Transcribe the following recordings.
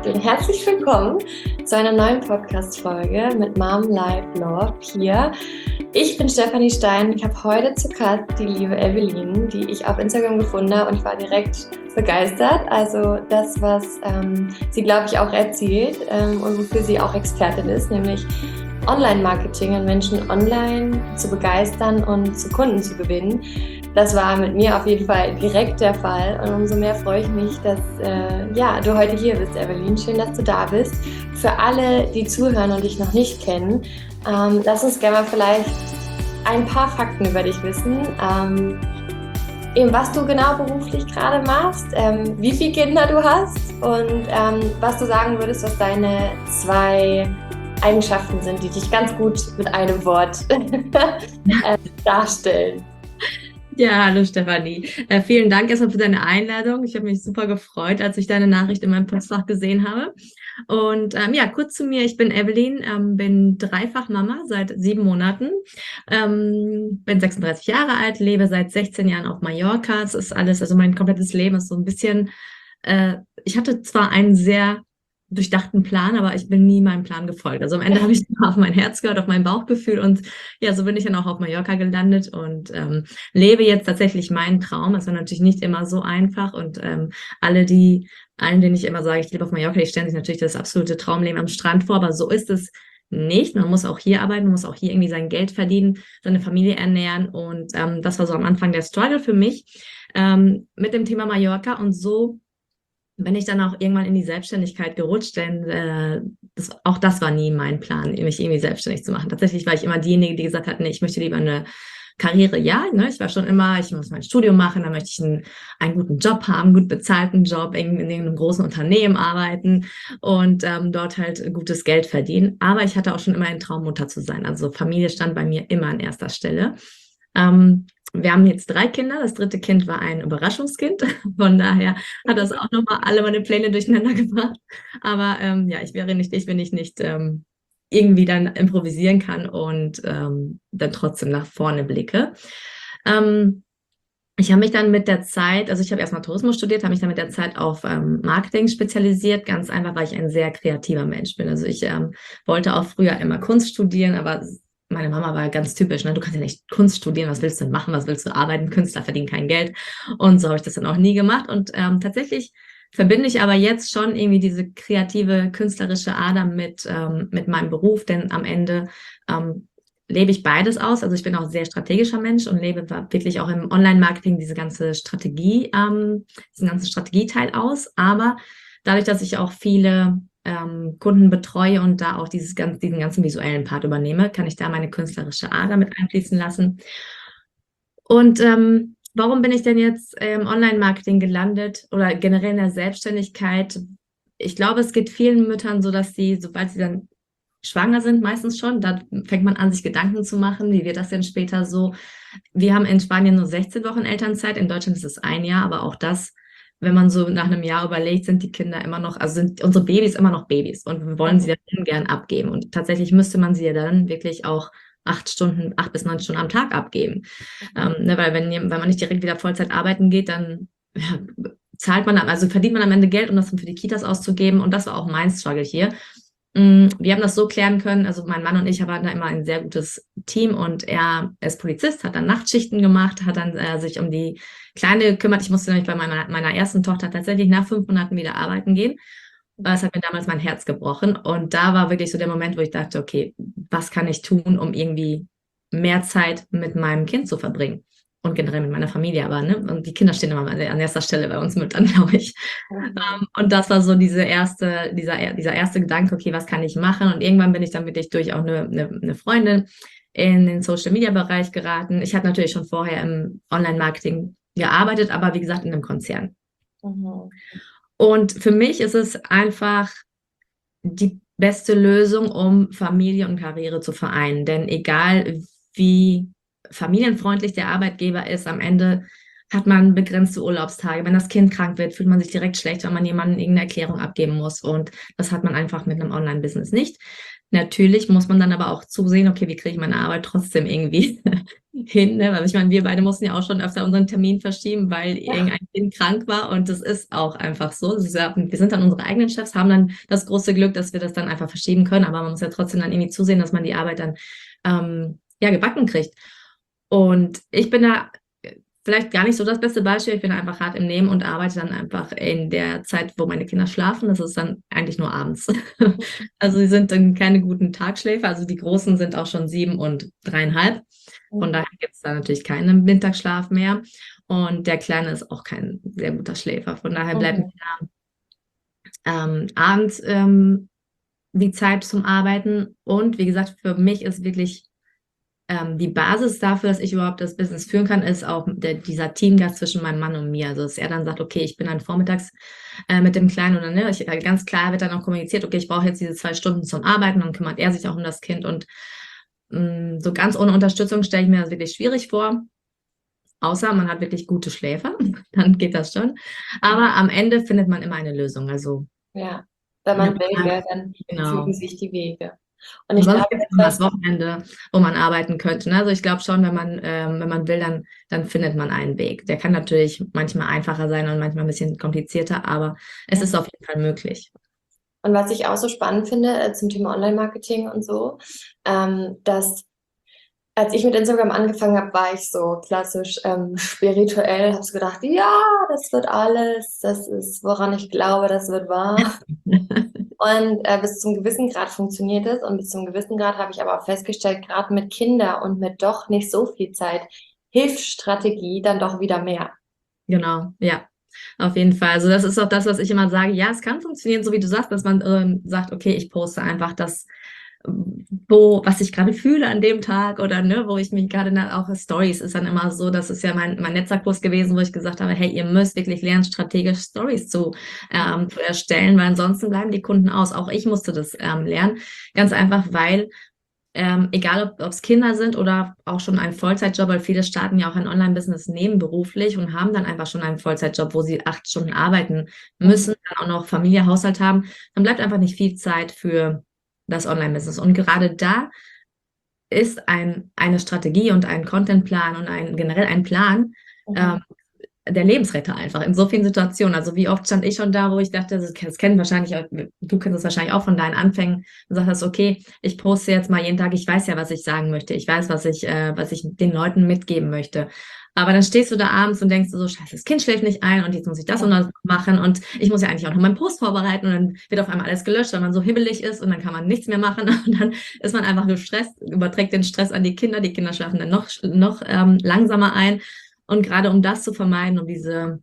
Herzlich willkommen zu einer neuen Podcast-Folge mit Mom Life Love hier. Ich bin Stefanie Stein. Ich habe heute zu Gast die liebe Evelyn, die ich auf Instagram gefunden habe und ich war direkt begeistert. Also das, was sie, glaube ich, auch erzählt und wofür sie auch Expertin ist, nämlich Online-Marketing und Menschen online zu begeistern und zu Kunden zu gewinnen. Das war mit mir auf jeden Fall direkt der Fall und umso mehr freue ich mich, dass du heute hier bist, Evelyn. Schön, dass du da bist. Für alle, die zuhören und dich noch nicht kennen, lass uns gerne mal vielleicht ein paar Fakten über dich wissen. Eben was du genau beruflich gerade machst, wie viele Kinder du hast und was du sagen würdest, was deine 2 Eigenschaften sind, die dich ganz gut mit einem Wort darstellen. Ja, hallo Stefanie. Vielen Dank erstmal für deine Einladung. Ich habe mich super gefreut, als ich deine Nachricht in meinem Postfach gesehen habe. Und kurz zu mir. Ich bin Evelyn, bin dreifach Mama seit 7 Monaten, bin 36 Jahre alt, lebe seit 16 Jahren auf Mallorca. Es ist alles, also mein komplettes Leben ist so ein bisschen, ich hatte zwar einen sehr durchdachten Plan, aber ich bin nie meinem Plan gefolgt. Also am Ende habe ich auf mein Herz gehört, auf mein Bauchgefühl und ja, so bin ich dann auch auf Mallorca gelandet und lebe jetzt tatsächlich meinen Traum. Es war natürlich nicht immer so einfach und allen, denen ich immer sage, ich lebe auf Mallorca, die stellen sich natürlich das absolute Traumleben am Strand vor, aber so ist es nicht. Man muss auch hier arbeiten, man muss auch hier irgendwie sein Geld verdienen, seine Familie ernähren und das war so am Anfang der Struggle für mich mit dem Thema Mallorca und so bin ich dann auch irgendwann in die Selbstständigkeit gerutscht, denn auch das war nie mein Plan, mich irgendwie selbstständig zu machen. Tatsächlich war ich immer diejenige, die gesagt hat, nee, ich möchte lieber eine Karriere, ich war schon immer, ich muss mein Studium machen, dann möchte ich einen guten Job haben, einen gut bezahlten Job, in irgendeinem großen Unternehmen arbeiten und dort halt gutes Geld verdienen. Aber ich hatte auch schon immer einen Traum, Mutter zu sein. Also Familie stand bei mir immer an erster Stelle. Wir haben jetzt 3 Kinder. Das 3. Kind war ein Überraschungskind. Von daher hat das auch nochmal alle meine Pläne durcheinander gebracht. Aber ich wäre nicht ich, wenn ich nicht irgendwie dann improvisieren kann und dann trotzdem nach vorne blicke. Ich habe mich dann mit der Zeit, also ich habe erstmal Tourismus studiert, habe mich dann mit der Zeit auf Marketing spezialisiert, ganz einfach, weil ich ein sehr kreativer Mensch bin. Also ich wollte auch früher immer Kunst studieren, aber meine Mama war ganz typisch, ne? Du kannst ja nicht Kunst studieren, was willst du denn machen, was willst du arbeiten? Künstler verdienen kein Geld. Und so habe ich das dann auch nie gemacht. Und tatsächlich verbinde ich aber jetzt schon irgendwie diese kreative, künstlerische Ader mit meinem Beruf, denn am Ende lebe ich beides aus. Also ich bin auch ein sehr strategischer Mensch und lebe wirklich auch im Online-Marketing diesen ganzen Strategieteil aus. Aber dadurch, dass ich auch viele Kunden betreue und da auch diesen ganzen visuellen Part übernehme, kann ich da meine künstlerische Ader mit einfließen lassen. Und warum bin ich denn jetzt im Online-Marketing gelandet oder generell in der Selbstständigkeit? Ich glaube, es geht vielen Müttern so, dass sie, sobald sie dann schwanger sind, meistens schon, da fängt man an, sich Gedanken zu machen, wie wird das denn später so? Wir haben in Spanien nur 16 Wochen Elternzeit, in Deutschland ist es 1 Jahr, aber auch das, wenn man so nach einem Jahr überlegt, sind die Kinder immer noch, also sind unsere Babys immer noch Babys und wir wollen sie dann ungern abgeben. Und tatsächlich müsste man sie ja dann wirklich auch 8 bis 9 Stunden am Tag abgeben. Weil wenn man nicht direkt wieder Vollzeit arbeiten geht, dann verdient man am Ende Geld, um das dann für die Kitas auszugeben. Und das war auch mein Struggle hier. Wir haben das so klären können, also mein Mann und ich waren da immer ein sehr gutes Team und er ist Polizist, hat dann Nachtschichten gemacht, hat dann sich um die Kleine gekümmert. Ich musste nämlich bei meiner ersten Tochter tatsächlich nach 5 Monaten wieder arbeiten gehen. Das hat mir damals mein Herz gebrochen und da war wirklich so der Moment, wo ich dachte, okay, was kann ich tun, um irgendwie mehr Zeit mit meinem Kind zu verbringen? Und generell mit meiner Familie, aber und die Kinder stehen immer an erster Stelle bei uns Müttern, glaube ich. Und das war so dieser erste Gedanke, okay, was kann ich machen? Und irgendwann bin ich dann wirklich durch auch eine Freundin in den Social-Media-Bereich geraten. Ich hatte natürlich schon vorher im Online-Marketing gearbeitet, aber wie gesagt in einem Konzern. Mhm. Und für mich ist es einfach die beste Lösung, um Familie und Karriere zu vereinen. Denn egal wie familienfreundlich der Arbeitgeber ist, am Ende hat man begrenzte Urlaubstage. Wenn das Kind krank wird, fühlt man sich direkt schlecht, wenn man jemandem irgendeine Erklärung abgeben muss. Und das hat man einfach mit einem Online-Business nicht. Natürlich muss man dann aber auch zusehen, okay, wie kriege ich meine Arbeit trotzdem irgendwie hin, ne? Weil ich meine, wir beide mussten ja auch schon öfter unseren Termin verschieben, weil Ja. irgendein Kind krank war und das ist auch einfach so. Das ist ja, wir sind dann unsere eigenen Chefs, haben dann das große Glück, dass wir das dann einfach verschieben können, aber man muss ja trotzdem dann irgendwie zusehen, dass man die Arbeit dann ja gebacken kriegt. Und ich bin da vielleicht gar nicht so das beste Beispiel. Ich bin einfach hart im Nehmen und arbeite dann einfach in der Zeit, wo meine Kinder schlafen. Das ist dann eigentlich nur abends. Also sie sind dann keine guten Tagschläfer. Also die Großen sind auch schon 7 und 3,5. Von daher gibt es da natürlich keinen Mittagsschlaf mehr. Und der Kleine ist auch kein sehr guter Schläfer. Von daher bleibt Mhm. mir abends die Zeit zum Arbeiten. Und wie gesagt, für mich ist wirklich die Basis dafür, dass ich überhaupt das Business führen kann, ist auch dieser Teamgeist zwischen meinem Mann und mir. Also, dass er dann sagt, okay, ich bin dann vormittags mit dem Kleinen oder ne, ganz klar wird dann auch kommuniziert, okay, ich brauche jetzt diese 2 Stunden zum Arbeiten, dann kümmert er sich auch um das Kind und so ganz ohne Unterstützung stelle ich mir das wirklich schwierig vor. Außer man hat wirklich gute Schläfer, dann geht das schon. Aber am Ende findet man immer eine Lösung. Also, Ja, wenn ne, man will, gell, dann fügen genau. sich die Wege. Und Und ich sonst glaube, gibt es immer das etwas, Wochenende, wo man arbeiten könnte. Ne? Also ich glaube schon, wenn man will, dann findet man einen Weg. Der kann natürlich manchmal einfacher sein und manchmal ein bisschen komplizierter, aber es ist auf jeden Fall möglich. und was ich auch so spannend finde zum Thema Online-Marketing und so, dass als ich mit Instagram angefangen habe, war ich so klassisch spirituell, habe so gedacht, ja, das wird alles, das ist, woran ich glaube, das wird wahr. Und bis zum gewissen Grad funktioniert es und bis zum gewissen Grad habe ich aber auch festgestellt, gerade mit Kindern und mit doch nicht so viel Zeit, hilft Strategie dann doch wieder mehr. Genau, ja, auf jeden Fall. Also das ist auch das, was ich immer sage. Ja, es kann funktionieren, so wie du sagst, dass man sagt, okay, ich poste einfach das, was ich gerade fühle an dem Tag oder ne, wo ich mich gerade auch Stories ist dann immer so, das ist ja mein Netzwerkkurs gewesen, wo ich gesagt habe, hey, ihr müsst wirklich lernen, strategisch Stories zu erstellen, weil ansonsten bleiben die Kunden aus. Auch ich musste das lernen, ganz einfach, weil egal ob es Kinder sind oder auch schon ein Vollzeitjob, weil viele starten ja auch ein Online-Business nebenberuflich und haben dann einfach schon einen Vollzeitjob, wo sie 8 Stunden arbeiten müssen, dann auch noch Familie, Haushalt haben, dann bleibt einfach nicht viel Zeit für das Online-Business. Und gerade da ist eine Strategie und ein Contentplan und generell ein Plan Mhm. ähm, der Lebensretter einfach in so vielen Situationen. Also wie oft stand ich schon da, wo ich dachte, das kennen wahrscheinlich, du kennst es wahrscheinlich auch von deinen Anfängen und sagst, okay, ich poste jetzt mal jeden Tag, ich weiß ja, was ich sagen möchte, ich weiß, was ich den Leuten mitgeben möchte. Aber dann stehst du da abends und denkst du so, scheiße, das Kind schläft nicht ein und jetzt muss ich das und das machen und ich muss ja eigentlich auch noch meinen Post vorbereiten und dann wird auf einmal alles gelöscht, weil man so hibbelig ist und dann kann man nichts mehr machen und dann ist man einfach gestresst, überträgt den Stress an die Kinder schlafen dann noch langsamer ein. Und gerade um das zu vermeiden, um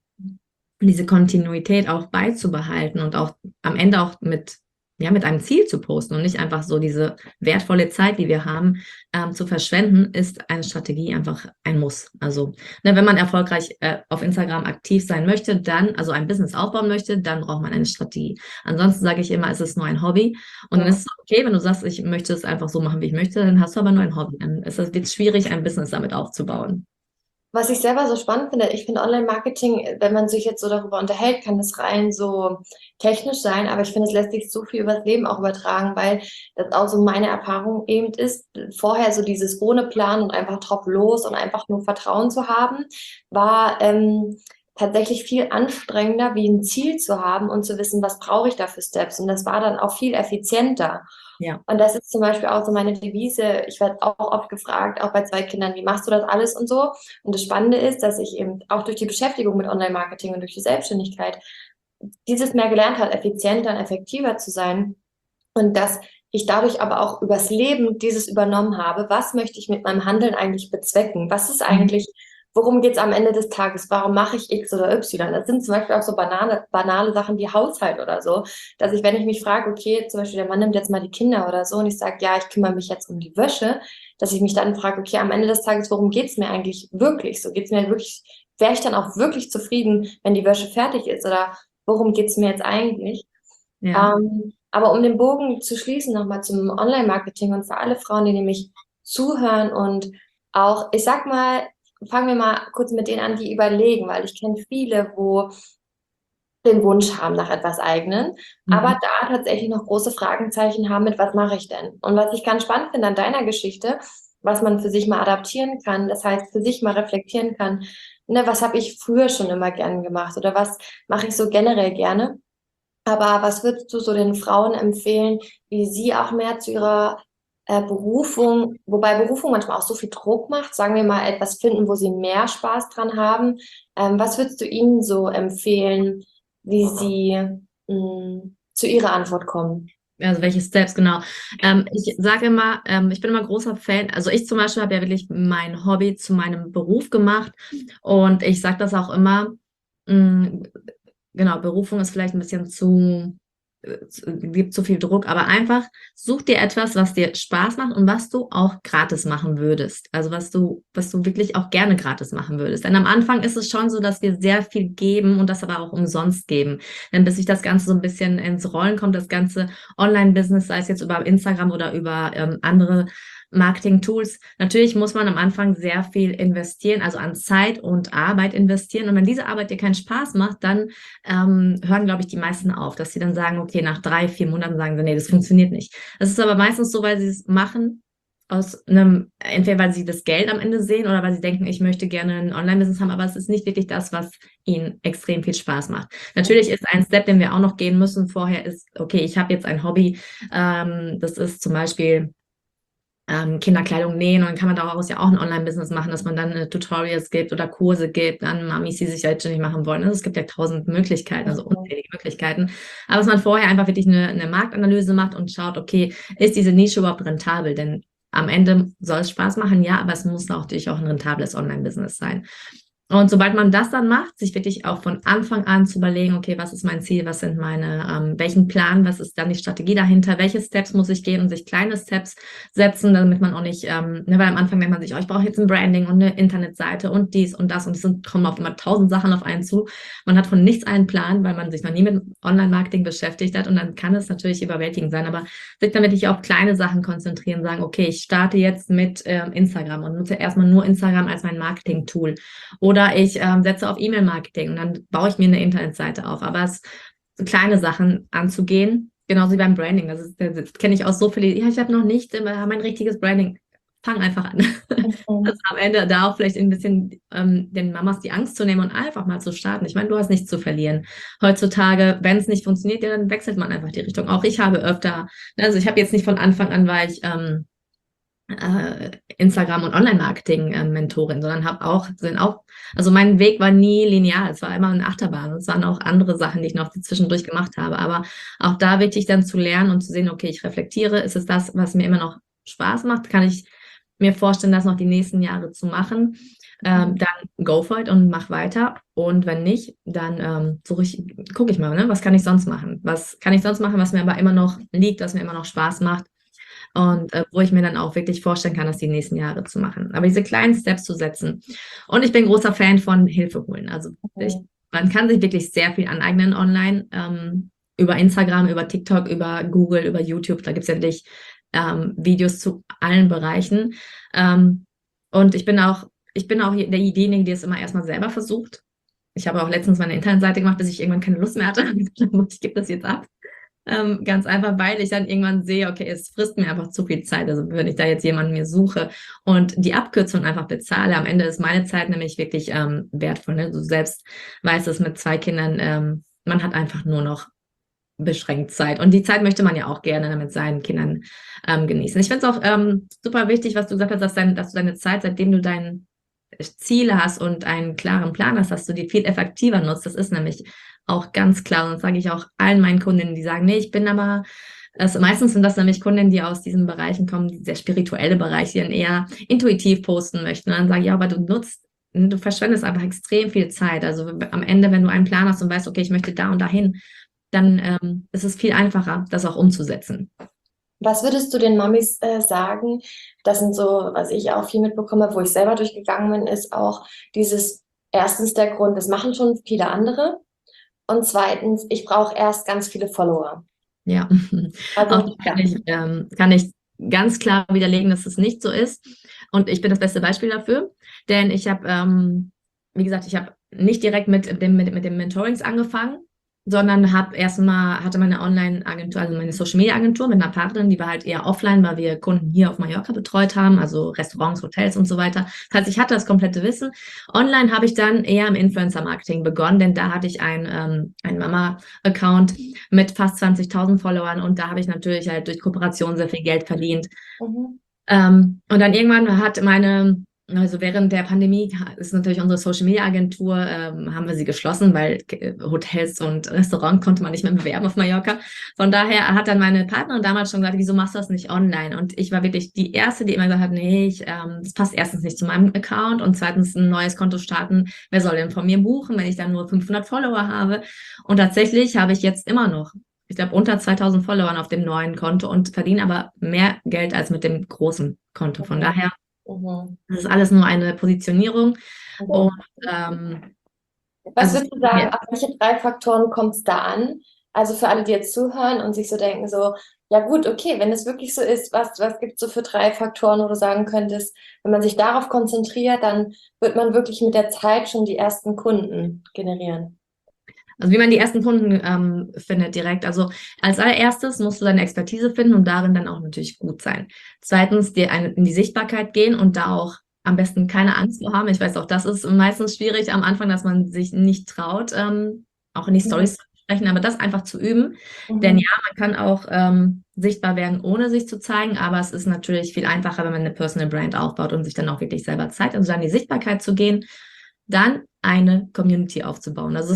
diese Kontinuität auch beizubehalten und auch am Ende auch mit einem Ziel zu posten und nicht einfach so diese wertvolle Zeit, die wir haben, zu verschwenden, ist eine Strategie einfach ein Muss. Also, ne, wenn man erfolgreich auf Instagram aktiv sein möchte, dann, also ein Business aufbauen möchte, dann braucht man eine Strategie. Ansonsten sage ich immer, es ist nur ein Hobby. Und dann Ja. ist es okay, wenn du sagst, ich möchte es einfach so machen, wie ich möchte, dann hast du aber nur ein Hobby. Dann wird es schwierig, ein Business damit aufzubauen. Was ich selber so spannend finde, ich finde Online-Marketing, wenn man sich jetzt so darüber unterhält, kann das rein so technisch sein, aber ich finde, es lässt sich so viel über das Leben auch übertragen, weil das auch so meine Erfahrung eben ist, vorher so dieses ohne Plan und einfach drauf los und einfach nur Vertrauen zu haben, war tatsächlich viel anstrengender, wie ein Ziel zu haben und zu wissen, was brauche ich da für Steps. Und das war dann auch viel effizienter. Ja. Und das ist zum Beispiel auch so meine Devise. Ich werde auch oft gefragt, auch bei 2 Kindern, wie machst du das alles und so. Und das Spannende ist, dass ich eben auch durch die Beschäftigung mit Online-Marketing und durch die Selbstständigkeit dieses mehr gelernt habe, effizienter und effektiver zu sein. Und dass ich dadurch aber auch übers Leben dieses übernommen habe. Was möchte ich mit meinem Handeln eigentlich bezwecken? Was ist Mhm. eigentlich, worum geht es am Ende des Tages? Warum mache ich X oder Y? Das sind zum Beispiel auch so banale Sachen wie Haushalt oder so, dass ich, wenn ich mich frage, okay, zum Beispiel der Mann nimmt jetzt mal die Kinder oder so und ich sage, ja, ich kümmere mich jetzt um die Wäsche, dass ich mich dann frage, okay, am Ende des Tages, worum geht es mir eigentlich wirklich? So geht es mir wirklich, wäre ich dann auch wirklich zufrieden, wenn die Wäsche fertig ist oder worum geht es mir jetzt eigentlich? Ja. Aber um den Bogen zu schließen, nochmal zum Online-Marketing und für alle Frauen, die nämlich zuhören und auch, ich sag mal, fangen wir mal kurz mit denen an, die überlegen, weil ich kenne viele, wo den Wunsch haben nach etwas Eigenen, Mhm. aber da tatsächlich noch große Fragezeichen haben mit, was mache ich denn? Und was ich ganz spannend finde an deiner Geschichte, was man für sich mal adaptieren kann, das heißt für sich mal reflektieren kann, ne, was habe ich früher schon immer gern gemacht oder was mache ich so generell gerne? Aber was würdest du so den Frauen empfehlen, wie sie auch mehr zu ihrer Berufung, wobei Berufung manchmal auch so viel Druck macht, sagen wir mal etwas finden, wo sie mehr Spaß dran haben. Was würdest du ihnen so empfehlen, wie sie zu ihrer Antwort kommen? Also welche Steps, genau. Ich sage immer, ich bin immer großer Fan, also ich zum Beispiel habe ja wirklich mein Hobby zu meinem Beruf gemacht und ich sage das auch immer, mh, genau, Berufung ist vielleicht ein bisschen gibt zu viel Druck, aber einfach such dir etwas, was dir Spaß macht und was du auch gratis machen würdest. Also was du wirklich auch gerne gratis machen würdest. Denn am Anfang ist es schon so, dass wir sehr viel geben und das aber auch umsonst geben. Denn bis sich das Ganze so ein bisschen ins Rollen kommt, das ganze Online-Business, sei es jetzt über Instagram oder über andere Marketing-Tools. Natürlich muss man am Anfang sehr viel investieren, also an Zeit und Arbeit investieren. Und wenn diese Arbeit dir keinen Spaß macht, dann hören, glaube ich, die meisten auf, dass sie dann sagen, okay, nach 3, 4 Monaten sagen sie, nee, das funktioniert nicht. Das ist aber meistens so, weil sie es machen aus einem, entweder weil sie das Geld am Ende sehen oder weil sie denken, ich möchte gerne ein Online-Business haben, aber es ist nicht wirklich das, was ihnen extrem viel Spaß macht. Natürlich ist ein Step, den wir auch noch gehen müssen vorher, ist, okay, ich habe jetzt ein Hobby, das ist zum Beispiel Kinderkleidung nähen und dann kann man daraus ja auch ein Online-Business machen, dass man dann Tutorials gibt oder Kurse gibt an Mamis, die sich selbstständig machen wollen. Also es gibt ja 1000 Möglichkeiten, also unzählige Möglichkeiten. Aber dass man vorher einfach wirklich eine Marktanalyse macht und schaut, okay, ist diese Nische überhaupt rentabel? Denn am Ende soll es Spaß machen, ja, aber es muss natürlich auch ein rentables Online-Business sein. Und sobald man das dann macht, sich wirklich auch von Anfang an zu überlegen, okay, was ist mein Ziel, was sind welchen Plan, was ist dann die Strategie dahinter, welche Steps muss ich gehen und sich kleine Steps setzen, damit man auch nicht, weil am Anfang denkt man sich, oh, ich brauche jetzt ein Branding und eine Internetseite und dies und das und kommen auf immer 1000 Sachen auf einen zu. Man hat von nichts einen Plan, weil man sich noch nie mit Online-Marketing beschäftigt hat und dann kann es natürlich überwältigend sein, aber sich dann wirklich auf kleine Sachen konzentrieren, sagen, okay, ich starte jetzt mit Instagram und nutze erstmal nur Instagram als mein Marketing-Tool. Oder ich setze auf E-Mail-Marketing und dann baue ich mir eine Internetseite auf. Aber es so kleine Sachen anzugehen, genauso wie beim Branding. Das kenne ich aus so viele. Ja, ich habe noch nicht mein richtiges Branding. Fang einfach an. Mhm. Also am Ende da auch vielleicht ein bisschen den Mamas die Angst zu nehmen und einfach mal zu starten. Ich meine, du hast nichts zu verlieren. Heutzutage, wenn es nicht funktioniert, ja, dann wechselt man einfach die Richtung. Auch ich habe öfter, also ich habe jetzt nicht von Anfang an, weil ich Instagram- und Online-Marketing-Mentorin, sondern also mein Weg war nie linear, es war immer eine Achterbahn. Es waren auch andere Sachen, die ich noch zwischendurch gemacht habe. Aber auch da wichtig dann zu lernen und zu sehen, okay, ich reflektiere, ist es das, was mir immer noch Spaß macht? Kann ich mir vorstellen, das noch die nächsten Jahre zu machen? Dann go for it und mach weiter. Und wenn nicht, dann gucke ich mal, ne, was kann ich sonst machen? Was kann ich sonst machen, was mir aber immer noch liegt, was mir immer noch Spaß macht? Und wo ich mir dann auch wirklich vorstellen kann, das die nächsten Jahre zu machen. Aber diese kleinen Steps zu setzen. Und ich bin großer Fan von Hilfe holen. Also man kann sich wirklich sehr viel aneignen online, über Instagram, über TikTok, über Google, über YouTube. Da gibt es ja wirklich Videos zu allen Bereichen. Und ich bin auch diejenige, die es immer erstmal selber versucht. Ich habe auch letztens meine Internetseite gemacht, bis ich irgendwann keine Lust mehr hatte. Ich gebe das jetzt ab. Ganz einfach, weil ich dann irgendwann sehe, okay, es frisst mir einfach zu viel Zeit. Also wenn ich da jetzt jemanden mir suche und die Abkürzung einfach bezahle, am Ende ist meine Zeit nämlich wirklich wertvoll. Ne? Du selbst weißt es mit 2 Kindern, man hat einfach nur noch beschränkt Zeit. Und die Zeit möchte man ja auch gerne mit seinen Kindern genießen. Ich finde es auch super wichtig, was du gesagt hast, dass du deine Zeit, seitdem du dein Ziele hast und einen klaren Plan hast, dass du die viel effektiver nutzt. Das ist nämlich auch ganz klar. Und das sage ich auch allen meinen Kundinnen, die sagen, nee, ich bin aber, meistens sind das nämlich Kundinnen, die aus diesen Bereichen kommen, die sehr spirituelle Bereiche, die dann eher intuitiv posten möchten. Und dann sage ich, ja, aber du verschwendest einfach extrem viel Zeit. Also am Ende, wenn du einen Plan hast und weißt, okay, ich möchte da und dahin, dann ist es viel einfacher, das auch umzusetzen. Was würdest du den Mamis sagen? Das sind so, was ich auch viel mitbekomme, wo ich selber durchgegangen bin, ist auch dieses, erstens der Grund, das machen schon viele andere. Und zweitens, ich brauche erst ganz viele Follower. Ja, auch Also, da ja. kann ich ganz klar widerlegen, dass es nicht so ist. Und ich bin das beste Beispiel dafür, denn ich habe, wie gesagt, ich habe nicht direkt mit dem Mentorings angefangen. sondern hatte meine Online-Agentur, also meine Social-Media-Agentur mit einer Partnerin, die war halt eher offline, weil wir Kunden hier auf Mallorca betreut haben, also Restaurants, Hotels und so weiter. Das heißt, ich hatte das komplette Wissen. Online habe ich dann eher im Influencer-Marketing begonnen, denn da hatte ich einen Mama-Account mit fast 20.000 Followern und da habe ich natürlich halt durch Kooperation sehr viel Geld verdient. Mhm. Und dann irgendwann also während der Pandemie ist natürlich unsere Social Media Agentur, haben wir sie geschlossen, weil Hotels und Restaurants konnte man nicht mehr bewerben auf Mallorca. Von daher hat dann meine Partnerin damals schon gesagt, wieso machst du das nicht online? Und ich war wirklich die Erste, die immer gesagt hat, nee, das passt erstens nicht zu meinem Account und zweitens ein neues Konto starten. Wer soll denn von mir buchen, wenn ich dann nur 500 Follower habe? Und tatsächlich habe ich jetzt immer noch, ich glaube, unter 2.000 Followern auf dem neuen Konto und verdiene aber mehr Geld als mit dem großen Konto. Von daher, Mhm. das ist alles nur eine Positionierung. Und Mhm. Was also würdest du sagen, ja, auf welche 3 Faktoren kommt es da an? Also für alle, die jetzt zuhören und sich so denken, so, ja gut, okay, wenn es wirklich so ist, was gibt es so für 3 Faktoren, wo du sagen könntest, wenn man sich darauf konzentriert, dann wird man wirklich mit der Zeit schon die ersten Kunden generieren. also wie man die ersten Kunden findet direkt. Also als allererstes musst du deine Expertise finden und darin dann auch natürlich gut sein. Zweitens, in die Sichtbarkeit gehen und da auch am besten keine Angst vor haben. Ich weiß auch, das ist meistens schwierig am Anfang, dass man sich nicht traut, auch in die Mhm. Stories zu sprechen, aber das einfach zu üben. Denn Mhm. ja, man kann auch sichtbar werden, ohne sich zu zeigen, aber es ist natürlich viel einfacher, wenn man eine Personal Brand aufbaut und sich dann auch wirklich selber zeigt. Also dann in die Sichtbarkeit zu gehen, dann eine Community aufzubauen. Also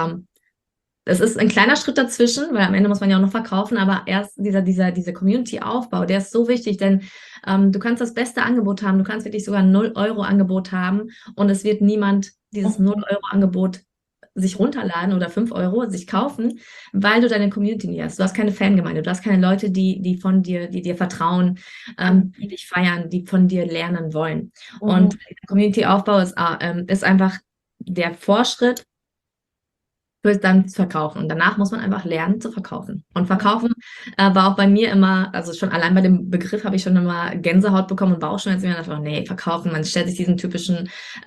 es ist ein kleiner Schritt dazwischen, weil am Ende muss man ja auch noch verkaufen, aber erst dieser Community-Aufbau, der ist so wichtig, denn du kannst das beste Angebot haben, du kannst wirklich sogar ein 0-Euro-Angebot haben und es wird niemand dieses Mhm. 0-Euro-Angebot sich runterladen oder 5 Euro sich kaufen, weil du deine Community nicht hast. Du hast keine Fangemeinde, du hast keine Leute, die dir vertrauen, die dich feiern, die von dir lernen wollen. Mhm. Und Community-Aufbau ist einfach der Vorschritt für dann zu verkaufen. Und danach muss man einfach lernen zu verkaufen. Und verkaufen war auch bei mir immer, also schon allein bei dem Begriff habe ich schon immer Gänsehaut bekommen und Bauchschmerzen. Ich dachte, oh nee, verkaufen, man stellt sich diesen typischen,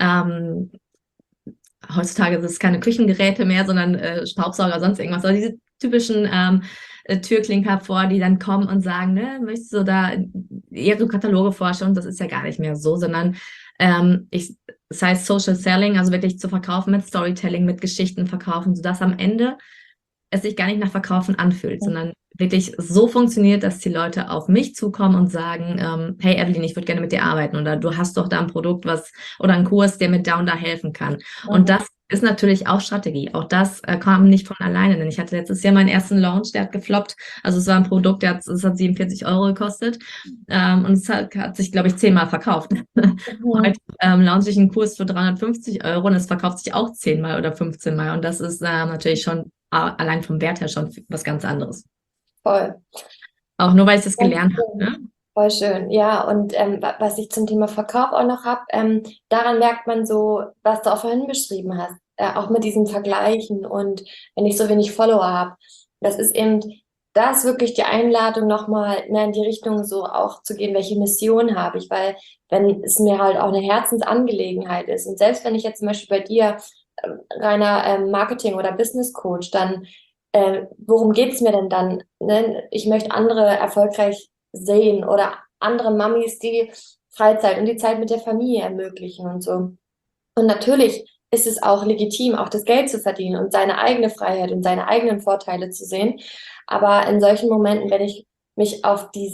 heutzutage ist es keine Küchengeräte mehr, sondern Staubsauger, sonst irgendwas, aber diese typischen Türklinker vor, die dann kommen und sagen, ne, möchtest du da eher so Kataloge vorstellen? Und das ist ja gar nicht mehr so, sondern das heißt Social Selling, also wirklich zu verkaufen mit Storytelling, mit Geschichten verkaufen, sodass am Ende es sich gar nicht nach Verkaufen anfühlt, sondern wirklich so funktioniert, dass die Leute auf mich zukommen und sagen, hey Evelyn, ich würde gerne mit dir arbeiten oder du hast doch da ein Produkt, oder einen Kurs, der mir da und da helfen kann. Und Mhm. das ist natürlich auch Strategie. Auch das kam nicht von alleine, denn ich hatte letztes Jahr meinen ersten Launch, der hat gefloppt. Also es war ein Produkt, das hat 47 Euro gekostet und es hat sich, glaube ich, 10-mal verkauft. Mhm. Heute launche ich einen Kurs für 350 Euro und es verkauft sich auch 10-mal oder 15-mal. Und das ist natürlich schon allein vom Wert her schon was ganz anderes. Voll. Auch nur, weil ich das Ganz gelernt habe. schön. Ne? Voll schön. Ja, und was ich zum Thema Verkauf auch noch habe, daran merkt man so, was du auch vorhin beschrieben hast, auch mit diesem Vergleichen und wenn ich so wenig Follower habe. Das ist eben, da ist wirklich die Einladung nochmal mehr in die Richtung so auch zu gehen, welche Mission habe ich, weil wenn es mir halt auch eine Herzensangelegenheit ist und selbst wenn ich jetzt zum Beispiel bei dir reiner Marketing- oder Business Coach, dann worum geht es mir denn dann? Ne? Ich möchte andere erfolgreich sehen oder andere Mamis, die Freizeit und die Zeit mit der Familie ermöglichen und so. Und natürlich ist es auch legitim, auch das Geld zu verdienen und seine eigene Freiheit und seine eigenen Vorteile zu sehen. Aber in solchen Momenten, wenn ich mich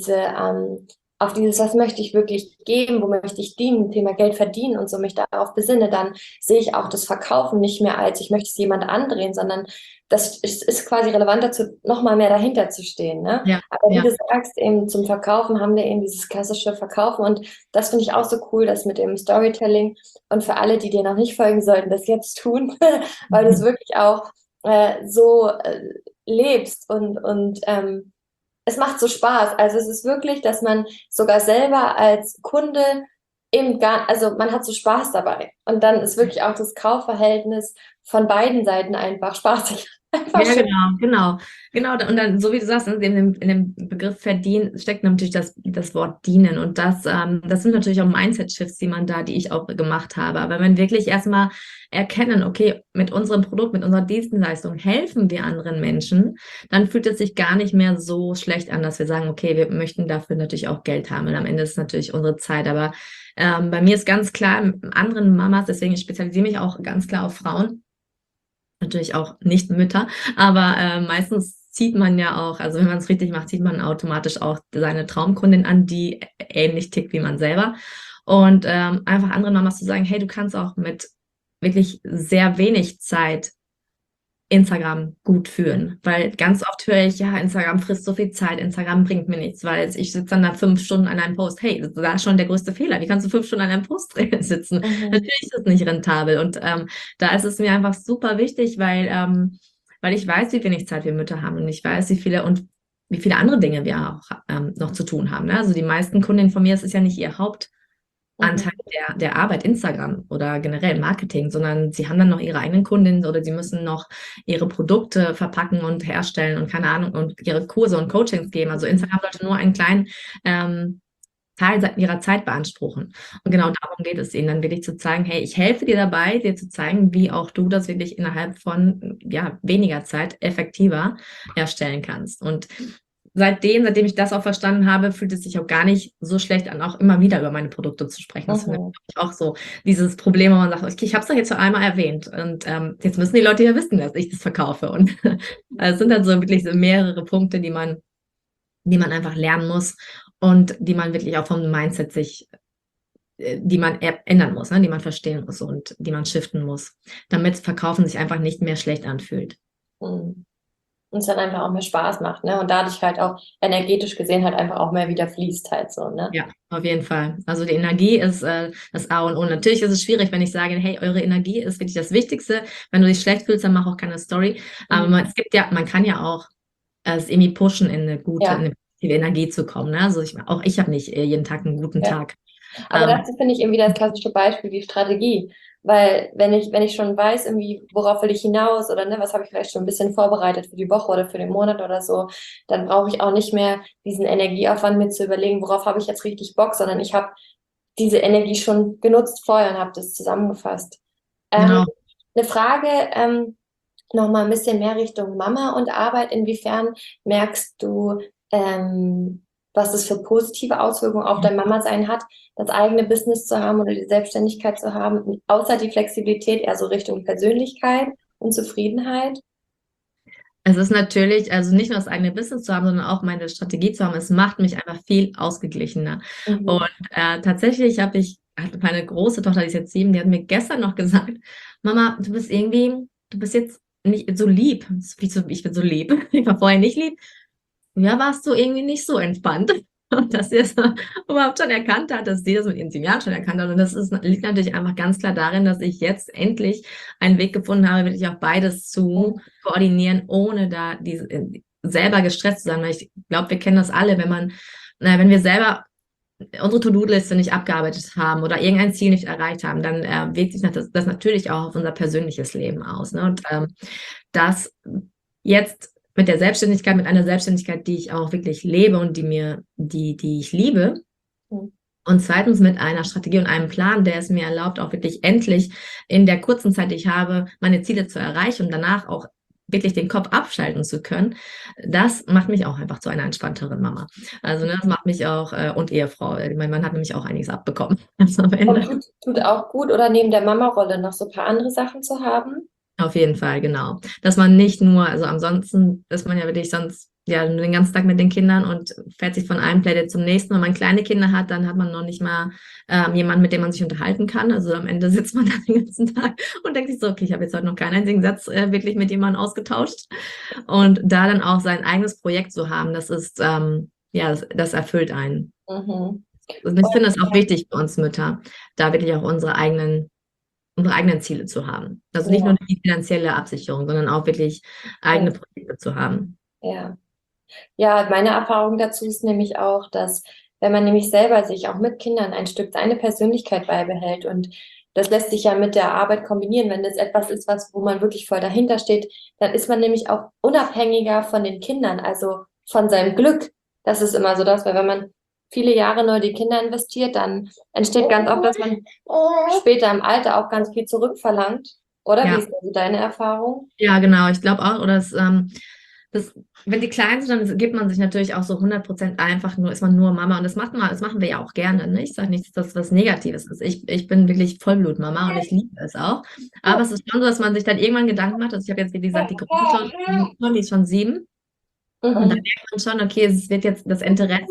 auf dieses, was möchte ich wirklich geben, wo möchte ich dienen, Thema Geld verdienen und so mich darauf besinne, dann sehe ich auch das Verkaufen nicht mehr als, ich möchte es jemand andrehen, sondern ist quasi relevant dazu, nochmal mehr dahinter zu stehen. Ne? Ja, Aber wie ja. du sagst, eben zum Verkaufen haben wir eben dieses klassische Verkaufen und das finde ich auch so cool, dass mit dem Storytelling und für alle, die dir noch nicht folgen sollten, das jetzt tun, weil du es wirklich auch so lebst und es macht so Spaß. Also es ist wirklich, dass man sogar selber als Kunde eben also man hat so Spaß dabei. Und dann ist wirklich auch das Kaufverhältnis von beiden Seiten einfach spaßig. Einfach Ja, schön. genau. Und dann, so wie du sagst, in dem Begriff verdienen steckt natürlich das Wort dienen. Und das sind natürlich auch Mindset-Shifts, die ich auch gemacht habe. Aber wenn wir wirklich erstmal erkennen, okay, mit unserem Produkt, mit unserer Dienstleistung helfen wir anderen Menschen, dann fühlt es sich gar nicht mehr so schlecht an, dass wir sagen, okay, wir möchten dafür natürlich auch Geld haben. Und am Ende ist es natürlich unsere Zeit. Aber bei mir ist ganz klar, mit anderen Mamas, deswegen ich spezialisiere mich auch ganz klar auf Frauen, natürlich auch nicht Mütter, aber meistens zieht man ja auch, also wenn man es richtig macht, zieht man automatisch auch seine Traumkundin an, die ähnlich tickt wie man selber. Und einfach anderen Mamas zu sagen, hey, du kannst auch mit wirklich sehr wenig Zeit Instagram gut führen, weil ganz oft höre ich, ja, Instagram frisst so viel Zeit, Instagram bringt mir nichts, weil ich sitze dann da 5 Stunden an einem Post. Hey, das war schon der größte Fehler. Wie kannst du 5 Stunden an einem Post sitzen? Mhm. Natürlich ist es nicht rentabel und da ist es mir einfach super wichtig, weil ich weiß, wie wenig Zeit wir Mütter haben und ich weiß, wie viele andere Dinge wir auch noch zu tun haben. Ne? Also die meisten Kundinnen von mir, es ist ja nicht ihr Hauptanteil Mhm. der Arbeit Instagram oder generell Marketing, sondern sie haben dann noch ihre eigenen Kundinnen oder sie müssen noch ihre Produkte verpacken und herstellen und keine Ahnung und ihre Kurse und Coachings geben. Also Instagram sollte nur einen kleinen Teil ihrer Zeit beanspruchen. Und genau darum geht es ihnen, dann wirklich zu zeigen, hey, ich helfe dir dabei, dir zu zeigen, wie auch du das wirklich innerhalb von ja, weniger Zeit effektiver erstellen kannst. Und seitdem ich das auch verstanden habe, fühlt es sich auch gar nicht so schlecht an, auch immer wieder über meine Produkte zu sprechen. Das finde Mhm. ich auch so dieses Problem, wo man sagt, okay, ich habe es doch jetzt schon einmal erwähnt und jetzt müssen die Leute ja wissen, dass ich das verkaufe. Und es sind dann so wirklich so mehrere Punkte, die man einfach lernen muss und die man wirklich auch vom Mindset die man ändern muss, ne? Die man verstehen muss und die man shiften muss, damit Verkaufen sich einfach nicht mehr schlecht anfühlt. Mhm. Und es dann einfach auch mehr Spaß macht, ne? Und dadurch halt auch energetisch gesehen halt einfach auch mehr wieder fließt halt so, ne? Ja, auf jeden Fall. Also die Energie ist das A und O. Natürlich ist es schwierig, wenn ich sage, hey, eure Energie ist wirklich das Wichtigste. Wenn du dich schlecht fühlst, dann mach auch keine Story. Aber Mhm. man kann ja auch es irgendwie pushen, in eine gute, in Ja, eine positive Energie zu kommen. Ne? Also ich habe nicht jeden Tag einen guten ja. Tag. Aber Ähm, dazu finde ich irgendwie das klassische Beispiel die Strategie. Weil wenn ich schon weiß, irgendwie, worauf will ich hinaus oder ne, was habe ich vielleicht schon ein bisschen vorbereitet für die Woche oder für den Monat oder so, dann brauche ich auch nicht mehr diesen Energieaufwand mir zu überlegen, worauf habe ich jetzt richtig Bock, sondern ich habe diese Energie schon genutzt vorher und habe das zusammengefasst. Ähm, genau. eine Frage, noch mal ein bisschen mehr Richtung Mama und Arbeit. Inwiefern merkst du, was es für positive Auswirkungen auf dein Mama-Sein hat, das eigene Business zu haben oder die Selbstständigkeit zu haben, außer die Flexibilität eher so Richtung Persönlichkeit und Zufriedenheit? Es ist natürlich, also nicht nur das eigene Business zu haben, sondern auch meine Strategie zu haben. Es macht mich einfach viel ausgeglichener. Und Mhm. tatsächlich hatte meine große Tochter, die ist jetzt 7, die hat mir gestern noch gesagt, Mama, du bist jetzt nicht so lieb. Ich bin so lieb. Ich war vorher nicht lieb. Ja, warst du irgendwie nicht so entspannt. Und dass sie das überhaupt schon erkannt hat, dass sie das mit ihren 7 Jahren schon erkannt hat. Und liegt natürlich einfach ganz klar darin, dass ich jetzt endlich einen Weg gefunden habe, wirklich auch beides zu koordinieren, ohne da selber gestresst zu sein. Weil ich glaube, wir kennen das alle, wenn wir selber unsere To-Do-Liste nicht abgearbeitet haben oder irgendein Ziel nicht erreicht haben, dann wirkt sich das natürlich auch auf unser persönliches Leben aus. Ne? Und das jetzt mit der Selbstständigkeit, mit einer Selbstständigkeit, die ich auch wirklich lebe und die ich liebe. Mhm. Und zweitens mit einer Strategie und einem Plan, der es mir erlaubt, auch wirklich endlich in der kurzen Zeit, die ich habe, meine Ziele zu erreichen und danach auch wirklich den Kopf abschalten zu können, das macht mich auch einfach zu einer entspannteren Mama. Also ne, das macht mich auch, und Ehefrau. Mein Mann hat nämlich auch einiges abbekommen. Also am Und Ende. tut auch gut, oder neben der Mama-Rolle noch so ein paar andere Sachen zu haben? Auf jeden Fall, genau. Dass man nicht nur, also ansonsten ist man ja wirklich sonst ja nur den ganzen Tag mit den Kindern und fährt sich von einem Playdate zum nächsten. Wenn man kleine Kinder hat, dann hat man noch nicht mal jemanden, mit dem man sich unterhalten kann. Also am Ende sitzt man dann den ganzen Tag und denkt sich so, okay, ich habe jetzt heute noch keinen einzigen Satz wirklich mit jemandem ausgetauscht. Und da dann auch sein eigenes Projekt zu haben, das ist, ja, das erfüllt einen. Mhm. Und ich finde es auch wichtig für uns Mütter, da wirklich auch unsere eigenen Ziele zu haben. Also nicht nur Ja, die finanzielle Absicherung, sondern auch wirklich ja, eigene Projekte zu haben. ja. Ja, meine Erfahrung dazu ist nämlich auch, dass wenn man nämlich selber sich auch mit Kindern ein Stück seine Persönlichkeit beibehält und das lässt sich ja mit der Arbeit kombinieren. Wenn das etwas ist, wo man wirklich voll dahinter steht, dann ist man nämlich auch unabhängiger von den Kindern, also von seinem Glück. Das ist immer so das, weil wenn man viele Jahre nur in die Kinder investiert, dann entsteht ganz oft, dass man später im Alter auch ganz viel zurückverlangt. Oder wie Ja, ist also deine Erfahrung? ja, genau. Ich glaube auch, oder wenn die klein sind, dann gibt man sich natürlich auch so 100% einfach nur, ist man nur Mama. Und das machen wir ja auch gerne. Ne? Ich sage nicht, dass das was Negatives ist. Ich bin wirklich Vollblut-Mama und ich liebe es auch. Aber es ist schon so, dass man sich dann irgendwann Gedanken macht. Also ich habe jetzt, wie gesagt, die Große schon, die ist schon 7. Und da merkt man schon, okay, es wird jetzt das Interesse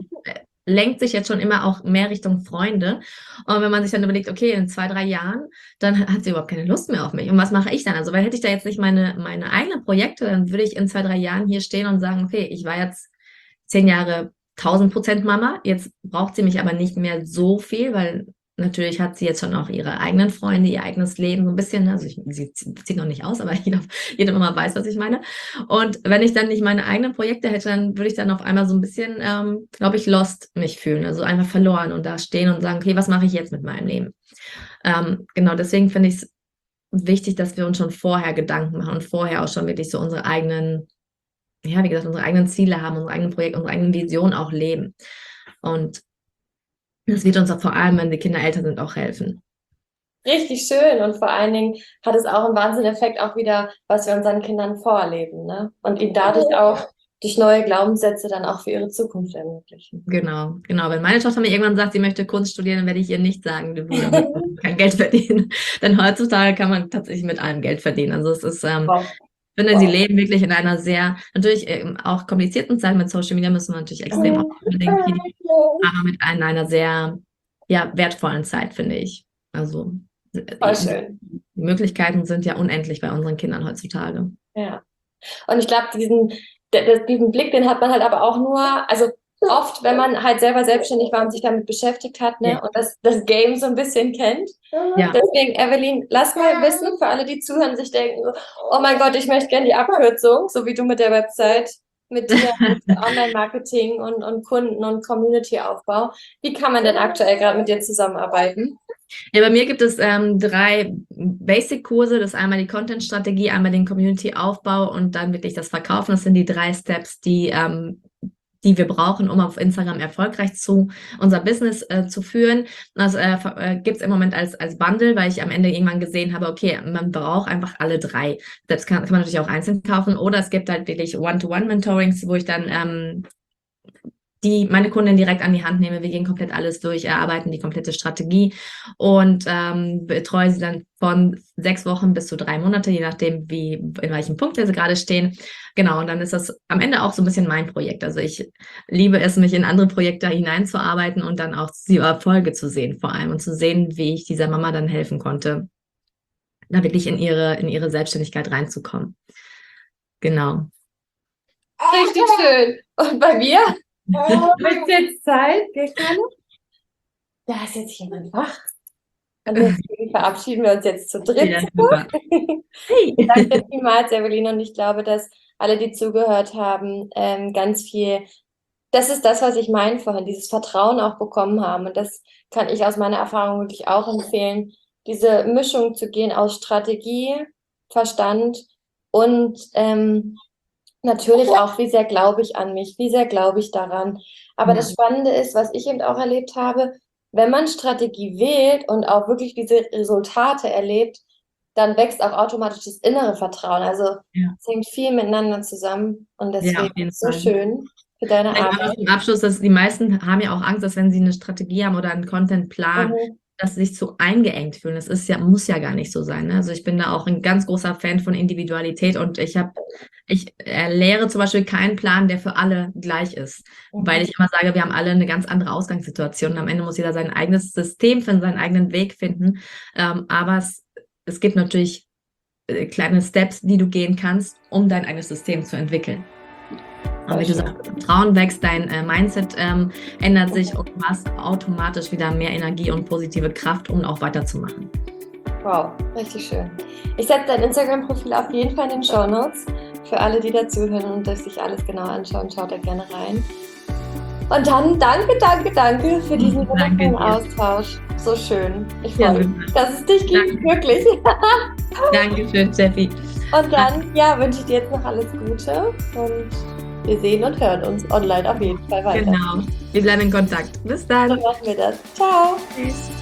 lenkt sich jetzt schon immer auch mehr Richtung Freunde. Und wenn man sich dann überlegt, okay, in 2, 3 Jahren, dann hat sie überhaupt keine Lust mehr auf mich. Und was mache ich dann? Also, weil hätte ich da jetzt nicht meine eigenen Projekte, dann würde ich in 2, 3 Jahren hier stehen und sagen, okay, ich war jetzt 10 Jahre 1000% Mama. Jetzt braucht sie mich aber nicht mehr so viel, weil natürlich hat sie jetzt schon auch ihre eigenen Freunde, ihr eigenes Leben, so ein bisschen. Also sie zieht noch nicht aus, aber jede Mama weiß, was ich meine. Und wenn ich dann nicht meine eigenen Projekte hätte, dann würde ich dann auf einmal so ein bisschen, glaube ich, lost mich fühlen. Also einfach verloren und da stehen und sagen, okay, was mache ich jetzt mit meinem Leben? Genau, deswegen finde ich es wichtig, dass wir uns schon vorher Gedanken machen und vorher auch schon wirklich so unsere eigenen, ja, wie gesagt, unsere eigenen Ziele haben, unsere eigenen Projekte, unsere eigenen Visionen auch leben. Und das wird uns auch vor allem, wenn die Kinder älter sind, auch helfen. Richtig schön und vor allen Dingen hat es auch einen Wahnsinnseffekt auch wieder, was wir unseren Kindern vorleben, ne? Und ihnen dadurch auch durch neue Glaubenssätze dann auch für ihre Zukunft ermöglichen. Genau. Wenn meine Tochter mir irgendwann sagt, sie möchte Kunst studieren, dann werde ich ihr nicht sagen, du damit kein Geld verdienen. Denn heutzutage kann man tatsächlich mit allem Geld verdienen. Also es ist, ich finde, sie leben wirklich in einer sehr, natürlich auch komplizierten Zeit mit Social Media müssen wir natürlich extrem aufpassen, aber in einer sehr, ja, wertvollen Zeit, finde ich. Also Voll schön. die Möglichkeiten sind ja unendlich bei unseren Kindern heutzutage. Ja. Und ich glaube, diesen Blick, den hat man halt aber auch nur, also oft, wenn man halt selber selbstständig war und sich damit beschäftigt hat, ne, Ja. und das Game so ein bisschen kennt. Ja. Deswegen, Evelyn, lass mal wissen, für alle, die zuhören, sich denken so, oh mein Gott, ich möchte gerne die Abkürzung, so wie du mit der Website, mit dir, mit Online-Marketing und Kunden und Community-Aufbau. Wie kann man denn aktuell gerade mit dir zusammenarbeiten? Ja, bei mir gibt es 3 Basic-Kurse. Das ist einmal die Content-Strategie, einmal den Community-Aufbau und dann wirklich das Verkaufen. Das sind die 3 Steps, die wir brauchen, um auf Instagram erfolgreich unser Business zu führen. Das gibt es im Moment als Bundle, weil ich am Ende irgendwann gesehen habe, okay, man braucht einfach alle 3. Das kann man natürlich auch einzeln kaufen oder es gibt halt wirklich One-to-One-Mentorings, wo ich dann meine Kunden direkt an die Hand nehme. Wir gehen komplett alles durch, erarbeiten die komplette Strategie und betreue sie dann von 6 Wochen bis zu 3 Monate, je nachdem, in welchem Punkt wir gerade stehen. Genau, und dann ist das am Ende auch so ein bisschen mein Projekt. Also ich liebe es, mich in andere Projekte hineinzuarbeiten und dann auch die Erfolge zu sehen vor allem und zu sehen, wie ich dieser Mama dann helfen konnte, da wirklich in ihre Selbstständigkeit reinzukommen. Genau. Richtig schön. Und bei mir? Wird jetzt Zeit? Da ist jetzt jemand wach. Und deswegen verabschieden wir uns jetzt zu dritt. Ja, super. Hey. Danke vielmals, Evelyn. Und ich glaube, dass alle, die zugehört haben, ganz viel, das ist das, was ich meine vorhin, dieses Vertrauen auch bekommen haben. Und das kann ich aus meiner Erfahrung wirklich auch empfehlen, diese Mischung zu gehen aus Strategie, Verstand und natürlich auch, wie sehr glaube ich an mich, wie sehr glaube ich daran. Aber das Spannende ist, was ich eben auch erlebt habe, wenn man Strategie wählt und auch wirklich diese Resultate erlebt, dann wächst auch automatisch das innere Vertrauen. Also es hängt viel miteinander zusammen und deswegen ist es so schön für deine Arbeit. Zum Abschluss, dass die meisten haben ja auch Angst, dass wenn sie eine Strategie haben oder einen Contentplan, dass sie sich zu eingeengt fühlen. Das muss ja gar nicht so sein. Ne? Also ich bin da auch ein ganz großer Fan von Individualität und ich lehre zum Beispiel keinen Plan, der für alle gleich ist, weil ich immer sage, wir haben alle eine ganz andere Ausgangssituation und am Ende muss jeder sein eigenes System finden, seinen eigenen Weg finden. Aber es gibt natürlich kleine Steps, die du gehen kannst, um dein eigenes System zu entwickeln. Und wie du sagst, Vertrauen wächst, dein Mindset ändert sich und du hast automatisch wieder mehr Energie und positive Kraft, um auch weiterzumachen. Wow, richtig schön. Ich setze dein Instagram-Profil auf jeden Fall in den Shownotes. Für alle, die dazuhören und sich alles genau anschauen, schaut da gerne rein. Und dann danke für diesen wundervollen Austausch. so schön. Ich Ja, freue mich, dass es dich gibt, wirklich. Dankeschön, Steffi. Und dann, ja, wünsche ich dir jetzt noch alles Gute und wir sehen und hören uns online auf jeden Fall weiter. Genau. Wir bleiben in Kontakt. Bis dann. So machen wir das. Ciao. Tschüss.